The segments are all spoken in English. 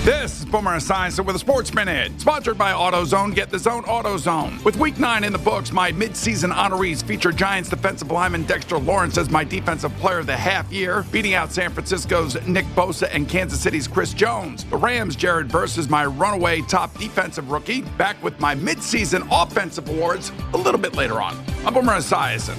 This is Boomer Esiason with a Sports Minute, sponsored by AutoZone. Get the Zone AutoZone. With Week 9 in the books, my midseason honorees feature Giants defensive lineman Dexter Lawrence as my defensive player of the half year, beating out San Francisco's Nick Bosa and Kansas City's Chris Jones. The Rams' Jared Verse is my runaway top defensive rookie, back with my midseason offensive awards a little bit later on. I'm Boomer Esiason.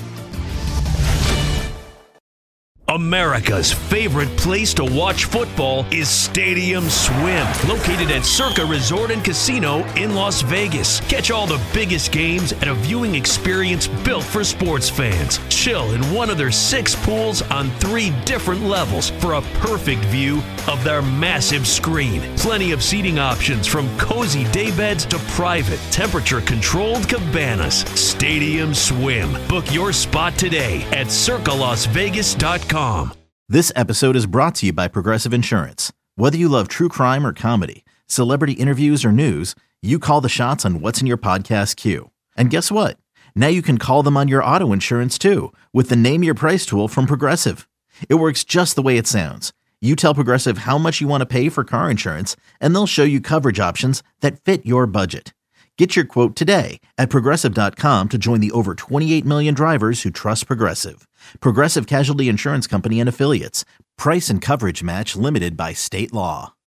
America's favorite place to watch football is Stadium Swim, located at Circa Resort and Casino in Las Vegas. Catch all the biggest games at a viewing experience built for sports fans. Chill in one of their 6 pools on 3 different levels for a perfect view of their massive screen. Plenty of seating options from cozy daybeds to private, temperature-controlled cabanas. Stadium Swim. Book your spot today at circalasvegas.com. This episode is brought to you by Progressive Insurance. Whether you love true crime or comedy, celebrity interviews or news, you call the shots on what's in your podcast queue. And guess what? Now you can call them on your auto insurance too with the Name Your Price tool from Progressive. It works just the way it sounds. You tell Progressive how much you want to pay for car insurance, and they'll show you coverage options that fit your budget. Get your quote today at Progressive.com to join the over 28 million drivers who trust Progressive. Progressive Casualty Insurance Company and Affiliates. Price and coverage match limited by state law.